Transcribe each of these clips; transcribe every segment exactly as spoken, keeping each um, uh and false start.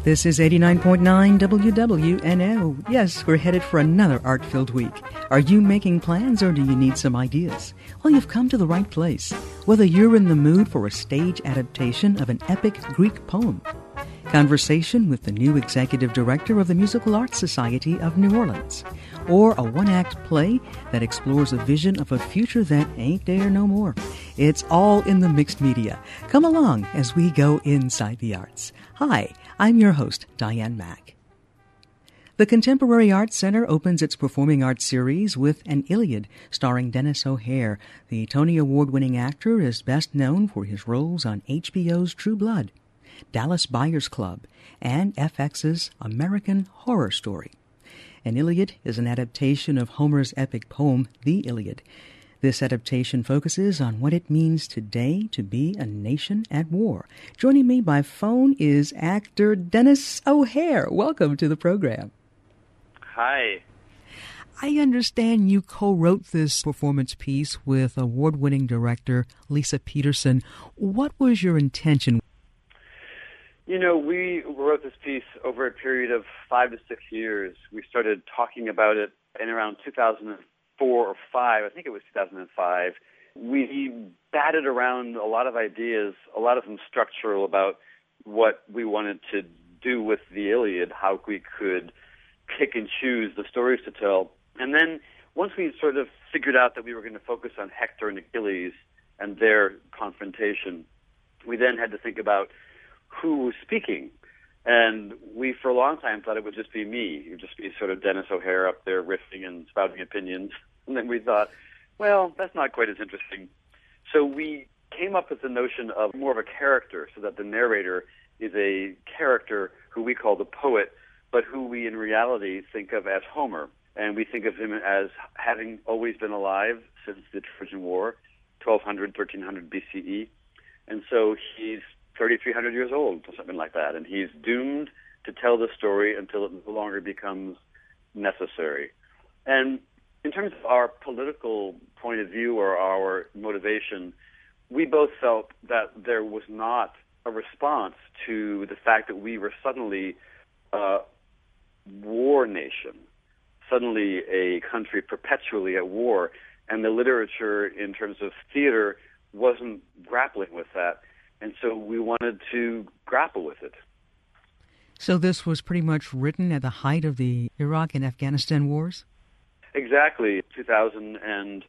This is eighty-nine point nine W W N O. Yes, we're headed for another art-filled week. Are you making plans or do you need some ideas? Well, you've come to the right place. Whether you're in the mood for a stage adaptation of an epic Greek poem, conversation with the new executive director of the Musical Arts Society of New Orleans, or a one-act play that explores a vision of a future that ain't there no more. It's all in the mixed media. Come along as we go inside the arts. Hi, I'm your host, Diane Mack. The Contemporary Arts Center opens its performing arts series with An Iliad, starring Denis O'Hare. The Tony Award-winning actor is best known for his roles on H B O's True Blood, Dallas Buyers Club, and F X's American Horror Story. An Iliad is an adaptation of Homer's epic poem, The Iliad. This adaptation focuses on what it means today to be a nation at war. Joining me by phone is actor Denis O'Hare. Welcome to the program. Hi. I understand you co-wrote this performance piece with award-winning director Lisa Peterson. What was your intention? You know, we wrote this piece over a period of five to six years. We started talking about it in around two thousand four or five. I think it was two thousand five. We batted around a lot of ideas, a lot of them structural, about what we wanted to do with the Iliad, how we could pick and choose the stories to tell. And then once we sort of figured out that we were going to focus on Hector and Achilles and their confrontation, we then had to think about who was speaking. And we, for a long time, thought it would just be me. It would just be sort of Denis O'Hare up there riffing and spouting opinions. And then we thought, well, that's not quite as interesting. So we came up with the notion of more of a character, so that the narrator is a character who we call the poet, but who we in reality think of as Homer. And we think of him as having always been alive since the Trojan War, twelve hundred, thirteen hundred B C E. And so he's thirty-three hundred years old, or something like that, and he's doomed to tell the story until it no longer becomes necessary. And in terms of our political point of view or our motivation, we both felt that there was not a response to the fact that we were suddenly a war nation, suddenly a country perpetually at war, and the literature in terms of theater wasn't grappling with that. And so we wanted to grapple with it. So this was pretty much written at the height of the Iraq and Afghanistan wars? Exactly. two thousand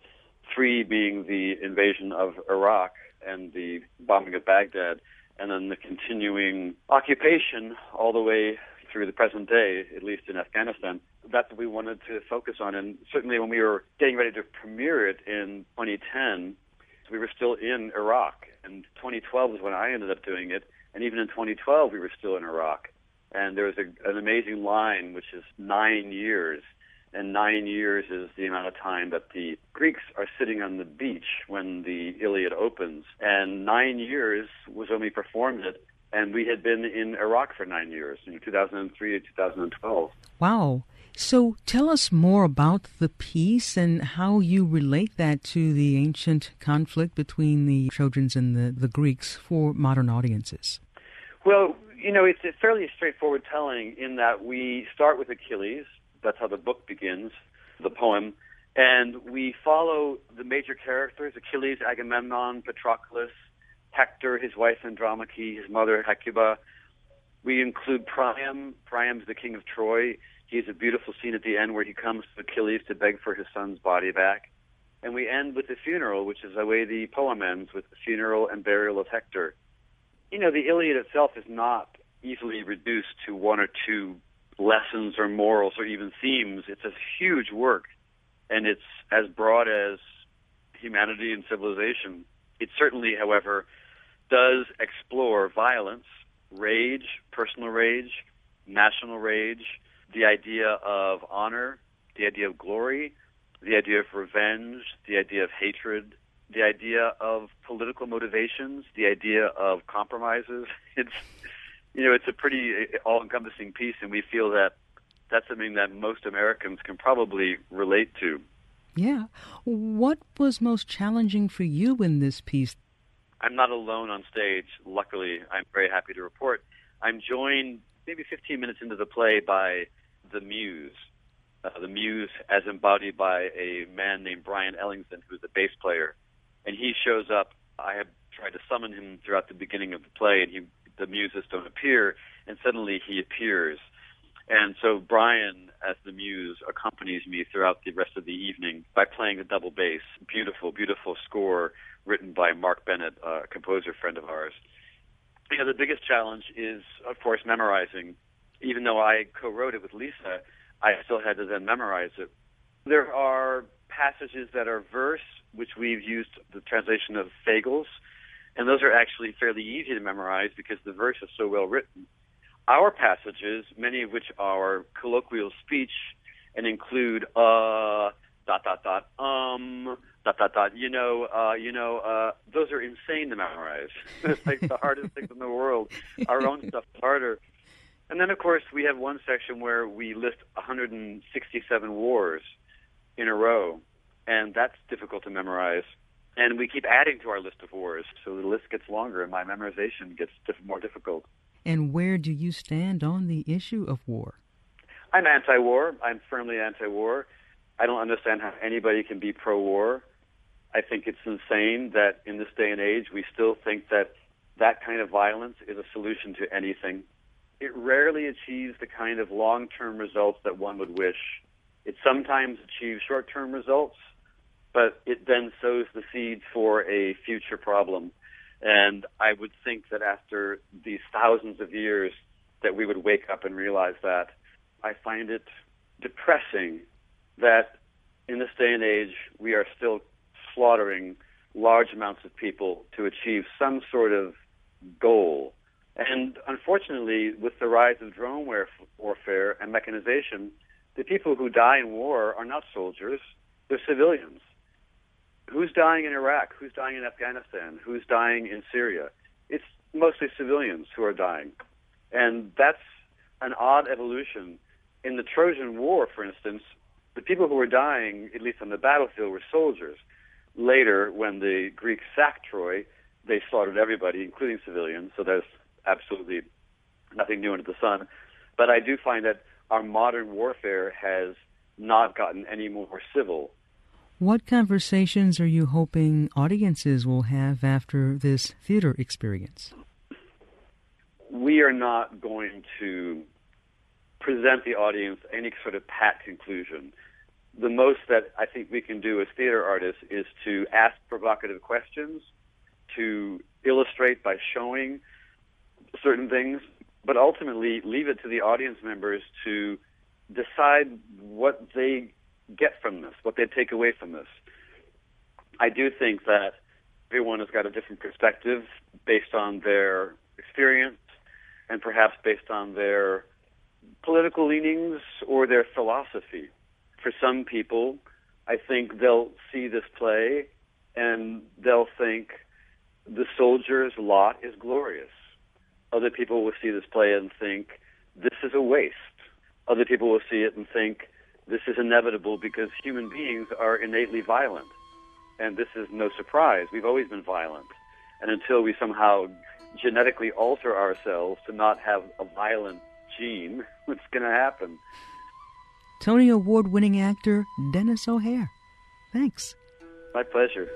three being the invasion of Iraq and the bombing of Baghdad, and then the continuing occupation all the way through the present day, at least in Afghanistan. That's what we wanted to focus on. And certainly when we were getting ready to premiere it in twenty ten, we were still in Iraq. And twenty twelve is when I ended up doing it. And even in twenty twelve, we were still in Iraq. And there was a, an amazing line, which is nine years. And nine years is the amount of time that the Greeks are sitting on the beach when the Iliad opens. And nine years was when we performed it. And we had been in Iraq for nine years, in two thousand three to two thousand twelve. Wow. So tell us more about the piece and how you relate that to the ancient conflict between the Trojans and the, the Greeks for modern audiences. Well, you know, it's a fairly straightforward telling in that we start with Achilles. That's how the book begins, the poem. And we follow the major characters, Achilles, Agamemnon, Patroclus, Hector, his wife Andromache, his mother Hecuba. We include Priam. Priam's the king of Troy. He has a beautiful scene at the end where he comes to Achilles to beg for his son's body back. And we end with the funeral, which is the way the poem ends, with the funeral and burial of Hector. You know, the Iliad itself is not easily reduced to one or two lessons or morals or even themes. It's a huge work, and it's as broad as humanity and civilization. It certainly, however, does explore violence, rage, personal rage, national rage, the idea of honor, the idea of glory, the idea of revenge, the idea of hatred, the idea of political motivations, the idea of compromises. It's, you know, it's a pretty all-encompassing piece, and we feel that that's something that most Americans can probably relate to. Yeah. What was most challenging for you in this piece? I'm not alone on stage, luckily. I'm very happy to report. I'm joined maybe fifteen minutes into the play by the Muse. Uh, the Muse as embodied by a man named Brian Ellingson, who's a bass player. And he shows up. I have tried to summon him throughout the beginning of the play, and he, the Muses don't appear, and suddenly he appears. And so Brian, as the Muse, accompanies me throughout the rest of the evening by playing the double bass. Beautiful, beautiful score written by Mark Bennett, a composer friend of ours. You know, the biggest challenge is, of course, memorizing. Even though I co-wrote it with Lisa, I still had to then memorize it. There are passages that are verse, which we've used the translation of Fagles, and those are actually fairly easy to memorize because the verse is so well written. Our passages, many of which are colloquial speech and include uh, dot, dot, dot, um, dot, dot, dot, you know, uh, you know, uh, those are insane to memorize. It's like the hardest things in the world. Our own stuff is harder. And then, of course, we have one section where we list one hundred sixty-seven wars in a row, and that's difficult to memorize. And we keep adding to our list of wars, so the list gets longer and my memorization gets diff- more difficult. And where do you stand on the issue of war? I'm anti-war. I'm firmly anti-war. I don't understand how anybody can be pro-war. I think it's insane that in this day and age we still think that that kind of violence is a solution to anything. It rarely achieves the kind of long-term results that one would wish. It sometimes achieves short-term results, but it then sows the seeds for a future problem. And I would think that after these thousands of years that we would wake up and realize that. I find it depressing that in this day and age we are still slaughtering large amounts of people to achieve some sort of goal. And unfortunately, with the rise of drone warfare and mechanization, the people who die in war are not soldiers, they're civilians. Who's dying in Iraq? Who's dying in Afghanistan? Who's dying in Syria? It's mostly civilians who are dying. And that's an odd evolution. In the Trojan War, for instance, the people who were dying, at least on the battlefield, were soldiers. Later, when the Greeks sacked Troy, they slaughtered everybody, including civilians, so there's absolutely nothing new under the sun. But I do find that our modern warfare has not gotten any more civil. What conversations are you hoping audiences will have after this theater experience? We are not going to present the audience any sort of pat conclusion. The most that I think we can do as theater artists is to ask provocative questions, to illustrate by showing certain things, but ultimately leave it to the audience members to decide what they get from this, what they take away from this. I do think that everyone has got a different perspective based on their experience and perhaps based on their political leanings or their philosophy. For some people, I think they'll see this play and they'll think the soldier's lot is glorious. Other people will see this play and think, this is a waste. Other people will see it and think, this is inevitable because human beings are innately violent. And this is no surprise. We've always been violent. And until we somehow genetically alter ourselves to not have a violent gene, what's going to happen? Tony Award-winning actor Denis O'Hare. Thanks. My pleasure.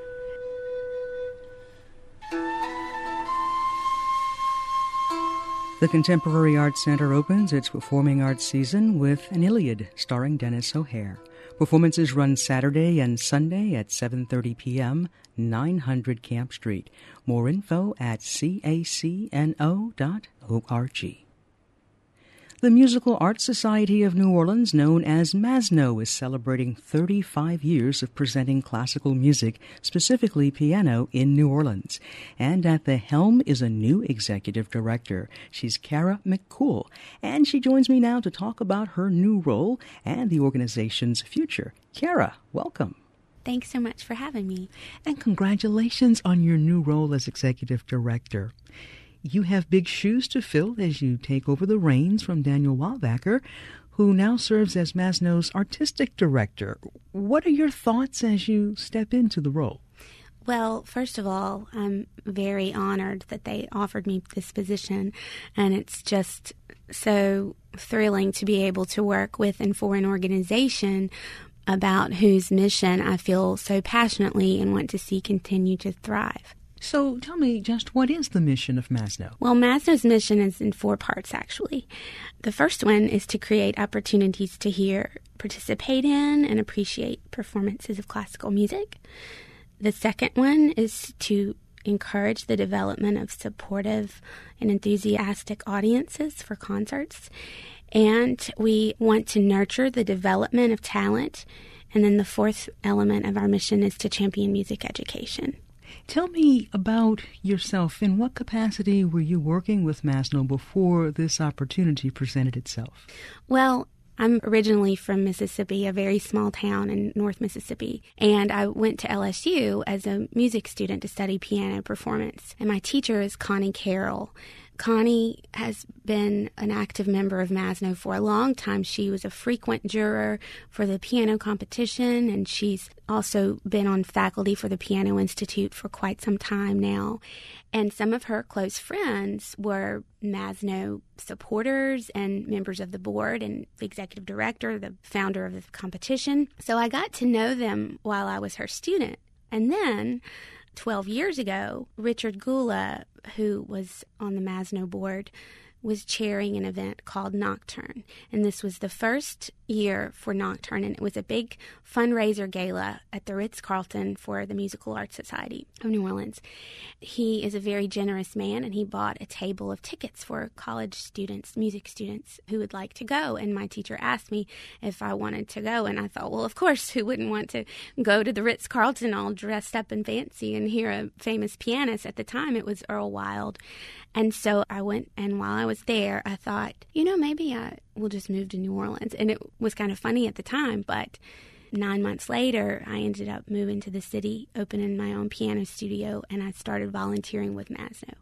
The Contemporary Arts Center opens its performing arts season with An Iliad, starring Denis O'Hare. Performances run Saturday and Sunday at seven thirty p.m., nine hundred Camp Street. More info at c a c n o dot org. The Musical Arts Society of New Orleans, known as MASNO, is celebrating thirty-five years of presenting classical music, specifically piano, in New Orleans. And at the helm is a new executive director. She's Kara McCool, and she joins me now to talk about her new role and the organization's future. Kara, welcome. Thanks so much for having me. And congratulations on your new role as executive director. You have big shoes to fill as you take over the reins from Daniel Wildbacker, who now serves as MASNO's artistic director. What are your thoughts as you step into the role? Well, first of all, I'm very honored that they offered me this position, and it's just so thrilling to be able to work with and for an organization about whose mission I feel so passionately and want to see continue to thrive. So tell me, just what is the mission of Masno? Well, Masno's mission is in four parts, actually. The first one is to create opportunities to hear, participate in, and appreciate performances of classical music. The second one is to encourage the development of supportive and enthusiastic audiences for concerts. And we want to nurture the development of talent. And then the fourth element of our mission is to champion music education. Tell me about yourself. In what capacity were you working with Masno before this opportunity presented itself? Well, I'm originally from Mississippi, a very small town in North Mississippi, and I went to L S U as a music student to study piano performance. And my teacher is Connie Carroll. Connie has been an active member of Masno for a long time. She was a frequent juror for the piano competition, and she's also been on faculty for the Piano Institute for quite some time now. And some of her close friends were Masno supporters and members of the board and the executive director, the founder of the competition. So I got to know them while I was her student. And then twelve years ago, Richard Gula, who was on the Masno board, was chairing an event called Nocturne. And this was the first year for Nocturne, and it was a big fundraiser gala at the Ritz-Carlton for the Musical Arts Society of New Orleans. He is a very generous man, and he bought a table of tickets for college students, music students, who would like to go. And my teacher asked me if I wanted to go, and I thought, well, of course, who wouldn't want to go to the Ritz-Carlton all dressed up and fancy and hear a famous pianist? At the time, it was Earl Wild. And so I went, and while I was there, I thought, you know, maybe I will just move to New Orleans. And it was kind of funny at the time, but nine months later, I ended up moving to the city, opening my own piano studio, and I started volunteering with Masno.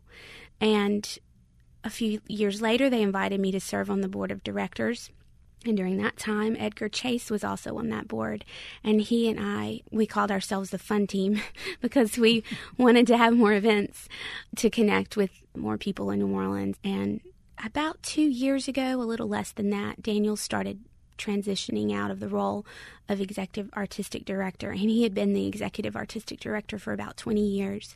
And a few years later, they invited me to serve on the board of directors. And during that time, Edgar Chase was also on that board. And he and I, we called ourselves the fun team because we wanted to have more events to connect with more people in New Orleans. And about two years ago, a little less than that, Daniel started transitioning out of the role of executive artistic director. And he had been the executive artistic director for about twenty years.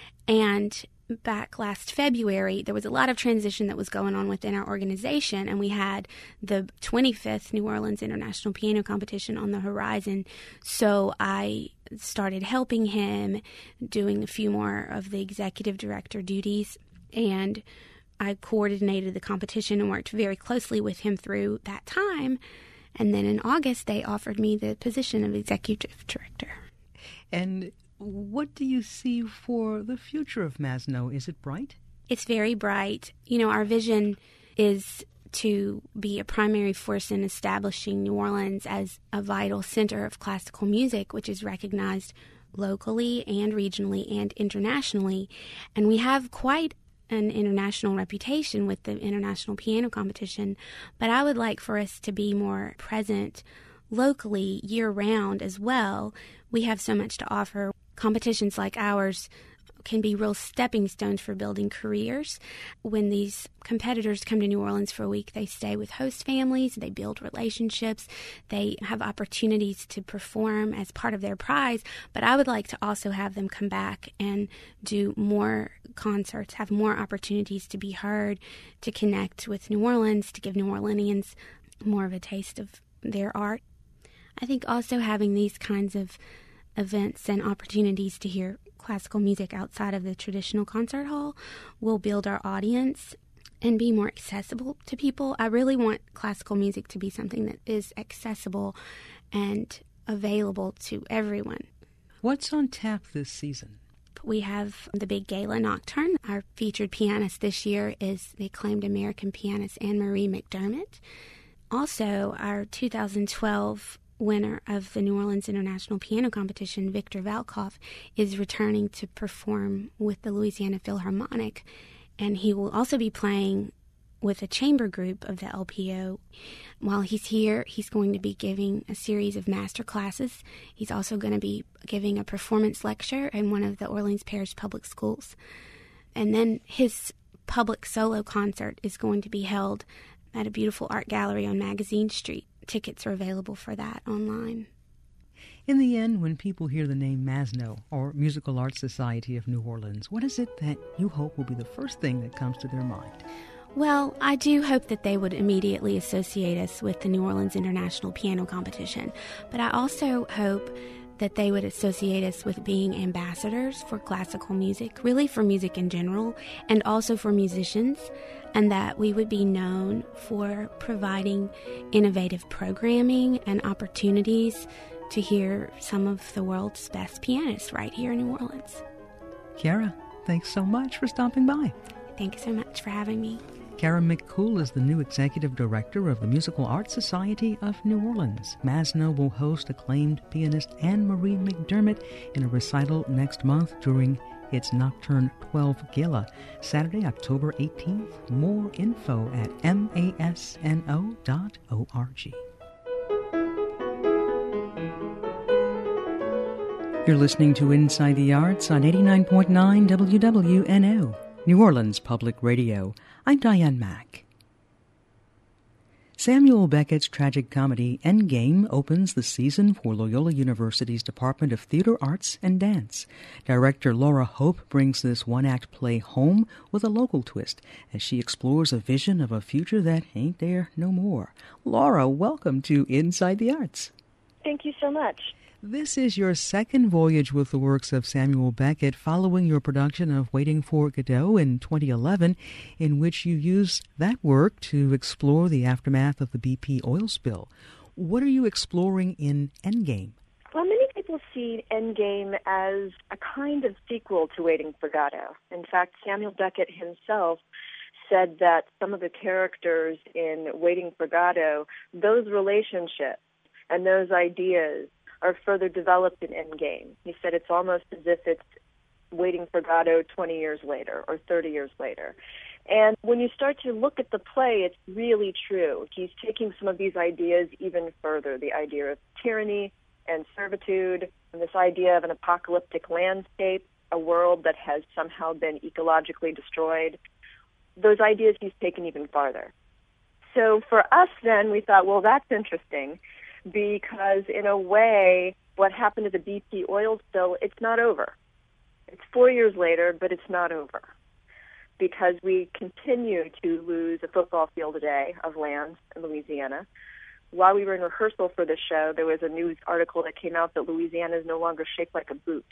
And back last February, there was a lot of transition that was going on within our organization, and we had the twenty-fifth New Orleans International Piano Competition on the horizon. So I started helping him, doing a few more of the executive director duties, and I coordinated the competition and worked very closely with him through that time. And then in August, they offered me the position of executive director. And what do you see for the future of Masno? Is it bright? It's very bright. You know, our vision is to be a primary force in establishing New Orleans as a vital center of classical music, which is recognized locally and regionally and internationally. And we have quite an international reputation with the International Piano Competition, but I would like for us to be more present locally year-round as well. We have so much to offer. Competitions like ours can be real stepping stones for building careers. When these competitors come to New Orleans for a week, they stay with host families, they build relationships, they have opportunities to perform as part of their prize. But I would like to also have them come back and do more concerts, have more opportunities to be heard, to connect with New Orleans, to give New Orleanians more of a taste of their art. I think also having these kinds of events and opportunities to hear classical music outside of the traditional concert hall will build our audience and be more accessible to people. I really want classical music to be something that is accessible and available to everyone. What's on tap this season? We have the big gala Nocturne. Our featured pianist this year is the acclaimed American pianist Anne-Marie McDermott. Also, our two thousand twelve winner of the New Orleans International Piano Competition, Victor Valkov, is returning to perform with the Louisiana Philharmonic, and he will also be playing with a chamber group of the L P O. While he's here, he's going to be giving a series of master classes. He's also going to be giving a performance lecture in one of the Orleans Parish Public Schools. And then his public solo concert is going to be held at a beautiful art gallery on Magazine Street. Tickets are available for that online. In the end, when people hear the name Masno, or Musical Arts Society of New Orleans, what is it that you hope will be the first thing that comes to their mind? Well, I do hope that they would immediately associate us with the New Orleans International Piano Competition, but I also hope that they would associate us with being ambassadors for classical music, really for music in general, and also for musicians, and that we would be known for providing innovative programming and opportunities to hear some of the world's best pianists right here in New Orleans. Kiara, thanks so much for stopping by. Thank you so much for having me. Kiara McCool is the new executive director of the Musical Arts Society of New Orleans. Masno will host acclaimed pianist Anne-Marie McDermott in a recital next month during its Nocturne twelve Gala, Saturday, October eighteenth. More info at masno dot org. You're listening to Inside the Arts on eighty-nine point nine W W N O, New Orleans Public Radio. I'm Diane Mack. Samuel Beckett's tragic comedy Endgame opens the season for Loyola University's Department of Theater Arts and Dance. Director Laura Hope brings this one-act play home with a local twist as she explores a vision of a future that ain't there no more. Laura, welcome to Inside the Arts. Thank you so much. This is your second voyage with the works of Samuel Beckett following your production of Waiting for Godot in twenty eleven, in which you used that work to explore the aftermath of the B P oil spill. What are you exploring in Endgame? Well, many people see Endgame as a kind of sequel to Waiting for Godot. In fact, Samuel Beckett himself said that some of the characters in Waiting for Godot, those relationships and those ideas are further developed in Endgame. He said it's almost as if it's Waiting for Godot twenty years later or thirty years later. And when you start to look at the play, it's really true. He's taking some of these ideas even further, the idea of tyranny and servitude, and this idea of an apocalyptic landscape, a world that has somehow been ecologically destroyed. Those ideas he's taken even farther. So for us then, we thought, well, that's interesting, because in a way, what happened to the B P oil spill, it's not over. It's four years later, but it's not over, because we continue to lose a football field a day of land in Louisiana. While we were in rehearsal for this show, there was a news article that came out that Louisiana is no longer shaped like a boot.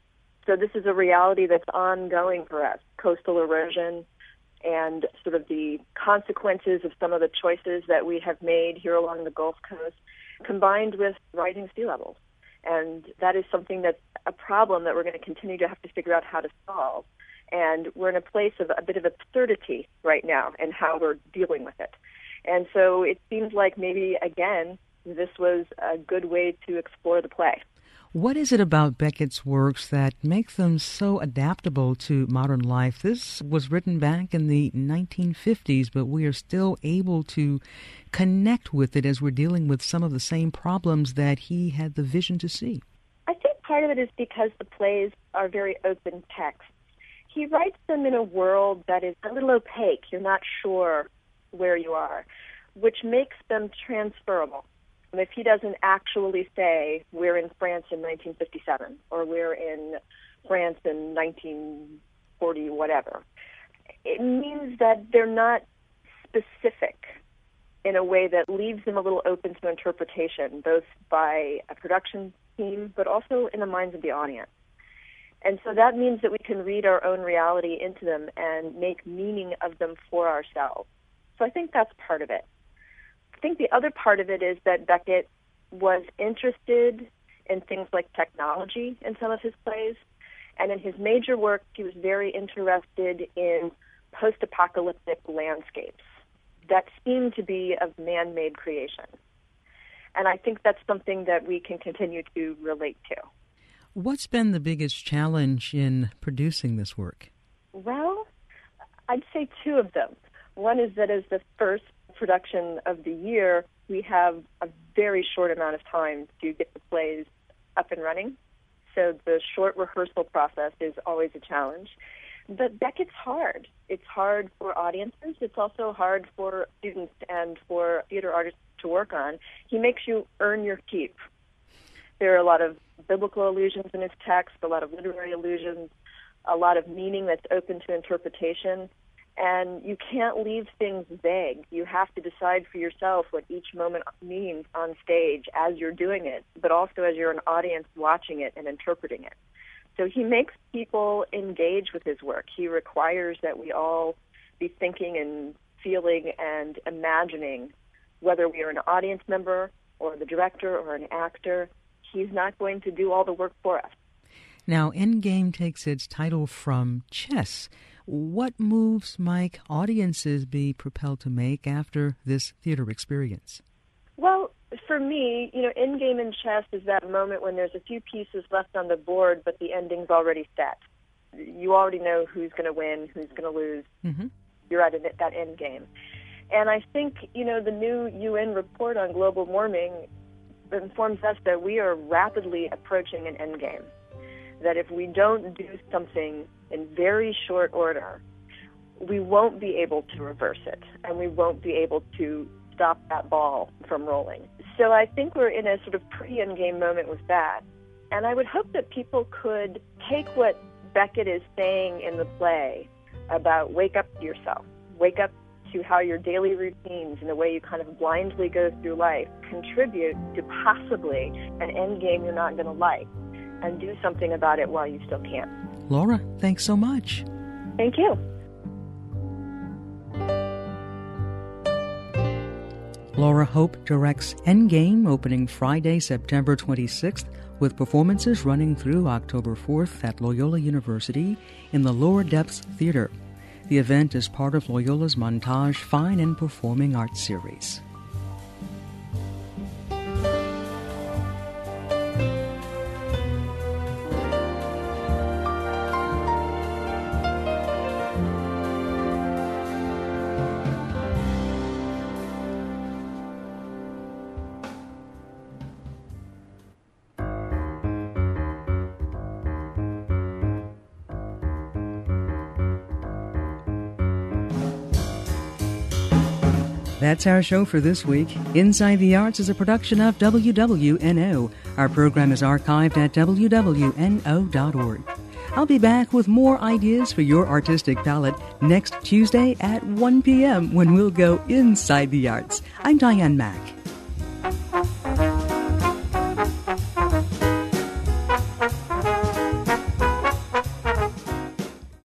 So this is a reality that's ongoing for us, coastal erosion, and sort of the consequences of some of the choices that we have made here along the Gulf Coast, combined with rising sea levels. And that is something that's a problem that we're going to continue to have to figure out how to solve. And we're in a place of a bit of absurdity right now in how we're dealing with it. And so it seems like maybe, again, this was a good way to explore the play. What is it about Beckett's works that makes them so adaptable to modern life? This was written back in the nineteen fifties, but we are still able to connect with it as we're dealing with some of the same problems that he had the vision to see. I think part of it is because the plays are very open text. He writes them in a world that is a little opaque. You're not sure where you are, which makes them transferable. If he doesn't actually say, we're in France in nineteen fifty-seven, or we're in France in nineteen forty, whatever, it means that they're not specific in a way that leaves them a little open to interpretation, both by a production team, but also in the minds of the audience. And so that means that we can read our own reality into them and make meaning of them for ourselves. So I think that's part of it. I think the other part of it is that Beckett was interested in things like technology in some of his plays. And in his major work, he was very interested in post-apocalyptic landscapes that seem to be of man-made creation. And I think that's something that we can continue to relate to. What's been the biggest challenge in producing this work? Well, I'd say two of them. One is that as the first production of the year, we have a very short amount of time to get the plays up and running. So the short rehearsal process is always a challenge. But Beckett's hard. It's hard for audiences. It's also hard for students and for theater artists to work on. He makes you earn your keep. There are a lot of biblical allusions in his text, a lot of literary allusions, a lot of meaning that's open to interpretation. And you can't leave things vague. You have to decide for yourself what each moment means on stage as you're doing it, but also as you're an audience watching it and interpreting it. So he makes people engage with his work. He requires that we all be thinking and feeling and imagining, whether we are an audience member or the director or an actor. He's not going to do all the work for us. Now, Endgame takes its title from chess. What moves might audiences be propelled to make after this theater experience? Well, for me, you know, Endgame in chess is that moment when there's a few pieces left on the board, but the ending's already set. You already know who's going to win, who's going to lose. Mm-hmm. You're at that end game. And I think, you know, the new U N report on global warming informs us that we are rapidly approaching an end game. That if we don't do something in very short order, we won't be able to reverse it, and we won't be able to stop that ball from rolling. So I think we're in a sort of pre-endgame moment with that. And I would hope that people could take what Beckett is saying in the play about wake up to yourself, wake up to how your daily routines and the way you kind of blindly go through life contribute to possibly an end game you're not going to like, and do something about it while you still can. Laura, thanks so much. Thank you. Laura Hope directs Endgame, opening Friday, September twenty-sixth, with performances running through October fourth at Loyola University in the Lower Depths Theater. The event is part of Loyola's Montage Fine and Performing Arts series. That's our show for this week. Inside the Arts is a production of W W N O. Our program is archived at W W N O dot org. I'll be back with more ideas for your artistic palette next Tuesday at one p.m. when we'll go inside the arts. I'm Diane Mack.